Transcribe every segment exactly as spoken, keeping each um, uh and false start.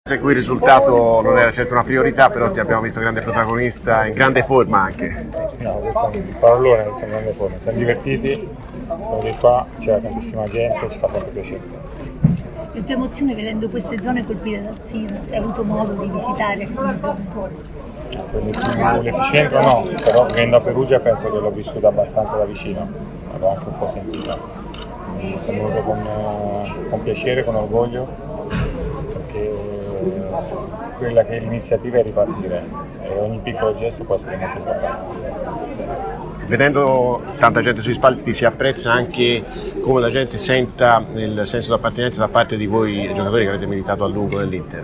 Se qui il risultato non era certo una priorità, però ti abbiamo visto grande protagonista, in grande forma anche. No, questo è un pallone, questo è in grande forma. Siamo divertiti, siamo di qua, c'era tantissima gente, ci fa sempre piacere. E tua emozione vedendo queste zone colpite dal sisma? Se hai avuto modo di visitare alcune zone? L'epicentro no, però venendo a Perugia penso che l'ho vissuta abbastanza da vicino, l'ho anche un po' sentita. Quindi sono venuto con, con piacere, con orgoglio, perché quella che è l'iniziativa è ripartire e ogni piccolo gesto può essere molto importante. Vedendo tanta gente sui spalti si apprezza anche come la gente senta il senso di appartenenza da parte di voi giocatori che avete militato a lungo nell'Inter.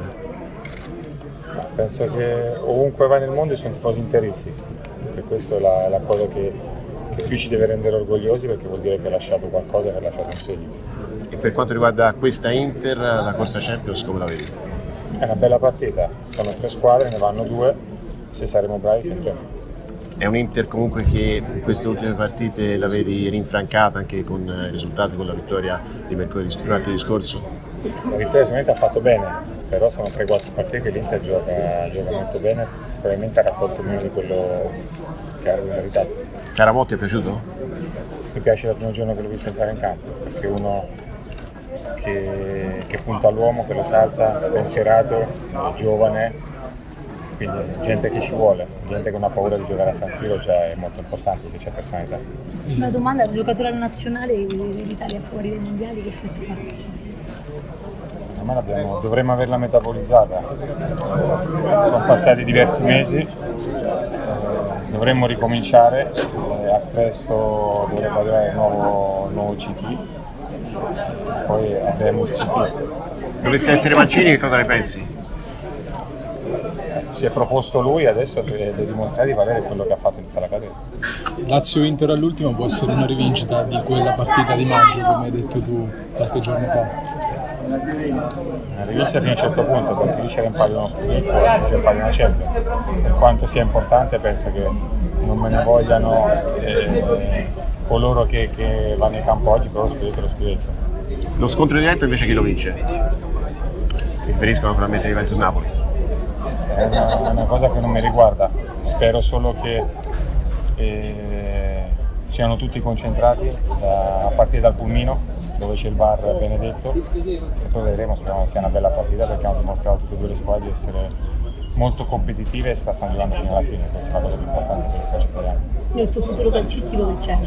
Penso che ovunque vai nel mondo sono tifosi interisti, e questa è la, la cosa che, che più ci deve rendere orgogliosi, perché vuol dire che hai lasciato qualcosa, che hai lasciato un segno. E per quanto riguarda questa Inter, la corsa Champions come la vedi? È una bella partita, sono tre squadre, ne vanno due, se saremo bravi finiremo. È un Inter comunque che in queste ultime partite la vedi rinfrancata anche con i risultati, con la vittoria di mercoledì, martedì scorso? La vittoria sicuramente ha fatto bene, però sono tre quattro partite che l'Inter gioca, gioca molto bene, probabilmente ha raccolto meno di quello che avrebbe meritato. Caramò ti è piaciuto? Mi piace dal primo giorno che l'ho visto entrare in campo, perché uno che, che punta all'uomo, che lo salta, spensierato, giovane, quindi gente che ci vuole, gente che non ha paura di giocare a San Siro già è molto importante, perché c'è personalità. Una domanda, al giocatore nazionale l'Italia fuori dai mondiali che effetto fa? Abbiamo, dovremmo averla metabolizzata, sono passati diversi mesi, eh, dovremmo ricominciare, eh, a presto dovrebbe arrivare il nuovo, nuovo C T, poi avremo il C T. Dovesse essere Mancini, che cosa ne pensi? Si è proposto lui, adesso deve, deve dimostrare di valere quello che ha fatto in tutta la carriera. Lazio-Inter all'ultimo può essere una rivincita di quella partita di maggio, come hai detto tu qualche giorno fa. Una rivincita fino a un certo punto, perché vincere in palio uno scudetto e vincere in palio una Champions. Per quanto sia importante, penso che non me ne vogliano eh, coloro che, che vanno in campo oggi, però lo scudetto è lo scudetto. Lo scontro diretto invece chi lo vince? Mi riferisco naturalmente a Juventus Napoli. È una, una cosa che non mi riguarda, spero solo che eh, siano tutti concentrati da, a partire dal pulmino, dove c'è il bar benedetto, e poi vedremo, speriamo che sia una bella partita, perché hanno dimostrato tutte e due le squadre di essere molto competitive e se la stanno giocando fino alla fine, questa è la cosa più importante per il calcio italiano. Nel tuo futuro calcistico che c'è?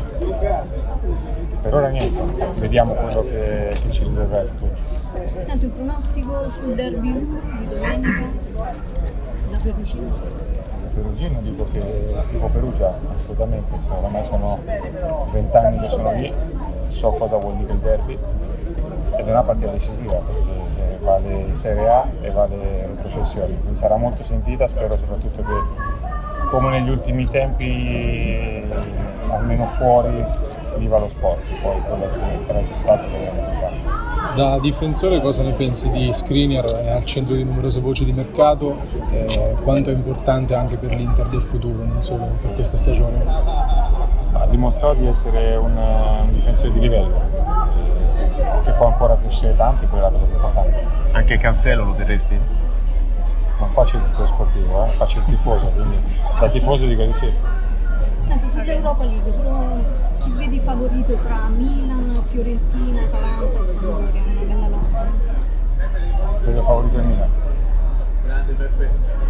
Per ora niente, vediamo quello che, che ci riserva il futuro. Tanto il pronostico sul derby di domenica? Da Perugino? Perugino dico che tifo Perugia, assolutamente, ormai sono vent'anni che sono lì, so cosa vuol dire il derby ed è una partita decisiva perché vale Serie A e vale retrocessioni, quindi sarà molto sentita, spero soprattutto che come negli ultimi tempi almeno fuori si viva lo sport, poi quello che sarà il risultato lo vedremo più tardi. Da difensore cosa ne pensi di Skriniar? È al centro di numerose voci di mercato, eh, quanto è importante anche per l'Inter del futuro, non solo per questa stagione? Ha dimostrato di essere un, un difensore di livello, che può ancora crescere tanto, quella è la cosa più importante. Anche Cancelo lo terresti? Non faccio il tifo sportivo, eh? Faccio il tifoso, quindi da tifoso dico di sì. Senti, sull'Europa League, solo chi vedi favorito tra Milan, Fiorentina, Atalanta e Sampdoria? È una bella lotta. Vedo favorito il Milan. Grande Peppe.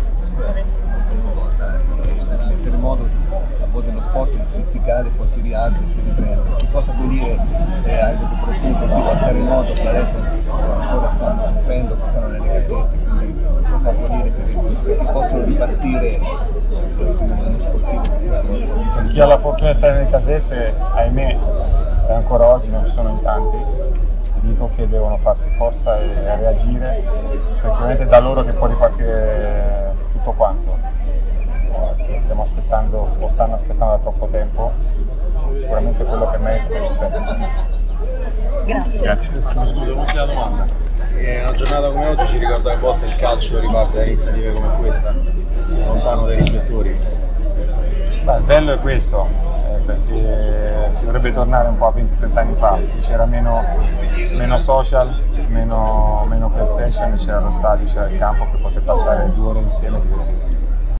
Mettere in modo a volte uno sport si, si cade, poi si rialza e si riprende. Che cosa vuol dire eh, alle popolazioni colpite dal terremoto che adesso ancora stanno soffrendo, che stanno nelle casette, quindi cosa vuol dire perché possono ripartire su uno sportivo? Per chi ha la fortuna di stare nelle casette, ahimè, e ancora oggi non ci sono in tanti, dico che devono farsi forza e reagire, perché ovviamente è da loro che può ripartire tutto quanto. Che stiamo aspettando o stanno aspettando da troppo tempo, sicuramente quello che merita per rispetto. Grazie. Grazie. Scusa, un'ultima domanda. E una giornata come oggi ci ricorda che a volte il calcio riparte da iniziative come questa, lontano dai riflettori. Beh, il bello è questo, eh, perché si dovrebbe tornare un po' a venti trenta anni fa, c'era meno, meno social, meno, meno PlayStation, c'era lo stadio, c'era il campo per poter passare due ore insieme e divertirsi.